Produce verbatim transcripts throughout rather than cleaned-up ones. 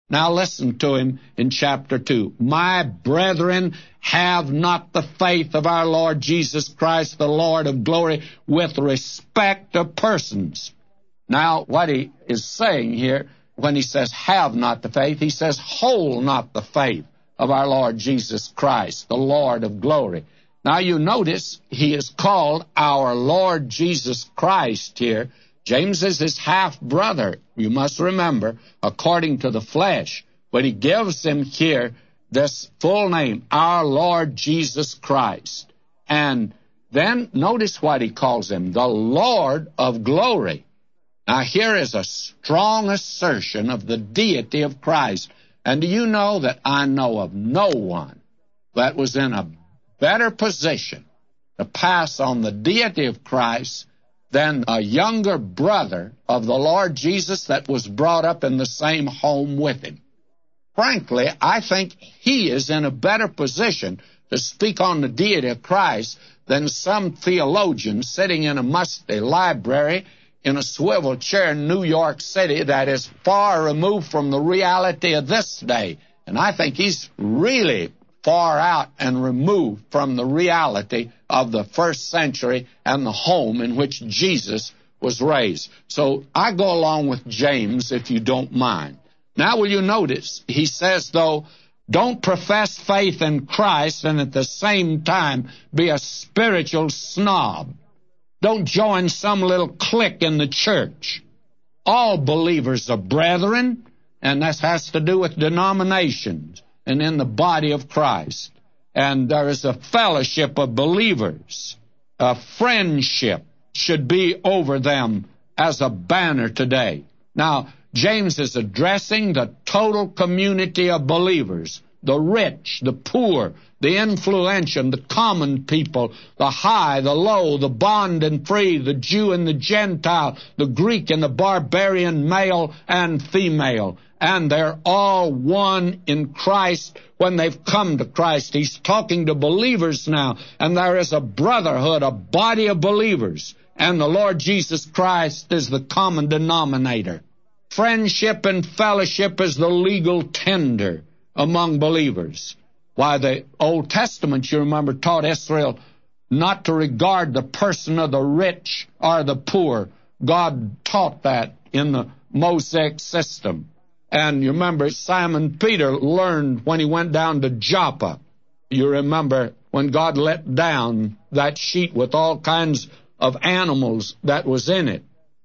Now listen to him in chapter two. My brethren, have not the faith of our Lord Jesus Christ, the Lord of glory, with respect of persons. Now, what he is saying here, when he says have not the faith, he says hold not the faith of our Lord Jesus Christ, the Lord of glory. Now you notice he is called our Lord Jesus Christ here. James is his half-brother, you must remember, according to the flesh. But he gives him here this full name, our Lord Jesus Christ. And then notice what he calls him, the Lord of glory. Now here is a strong assertion of the deity of Christ. And do you know that I know of no one that was in a better position to pass on the deity of Christ than a younger brother of the Lord Jesus that was brought up in the same home with him. Frankly, I think he is in a better position to speak on the deity of Christ than some theologian sitting in a musty library in a swivel chair in New York City that is far removed from the reality of this day. And I think he's really far out and removed from the reality of the first century and the home in which Jesus was raised. So I go along with James, if you don't mind. Now will you notice, he says, though, don't profess faith in Christ and at the same time be a spiritual snob. Don't join some little clique in the church. All believers are brethren, and that has to do with denominations and in the body of Christ. And there is a fellowship of believers. A friendship should be over them as a banner today. Now, James is addressing the total community of believers, the rich, the poor, the influential, the common people, the high, the low, the bond and free, the Jew and the Gentile, the Greek and the barbarian, male and female. And they're all one in Christ when they've come to Christ. He's talking to believers now, and there is a brotherhood, a body of believers, and the Lord Jesus Christ is the common denominator. Friendship and fellowship is the legal tender among believers. Why, the Old Testament, you remember, taught Israel not to regard the person of the rich or the poor. God taught that in the Mosaic system. And you remember Simon Peter learned when he went down to Joppa. You remember when God let down that sheet with all kinds of animals that was in it.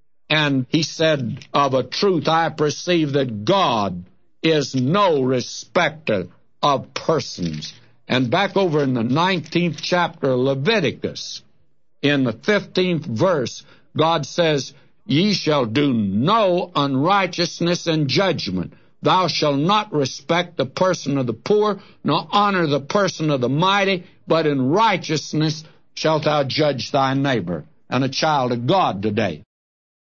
And he said, of a truth I perceive that God is no respecter of persons. And back over in the nineteenth chapter of Leviticus, in the fifteenth verse, God says, ye shall do no unrighteousness in judgment. Thou shalt not respect the person of the poor, nor honor the person of the mighty, but in righteousness shalt thou judge thy neighbor. And a child of God today.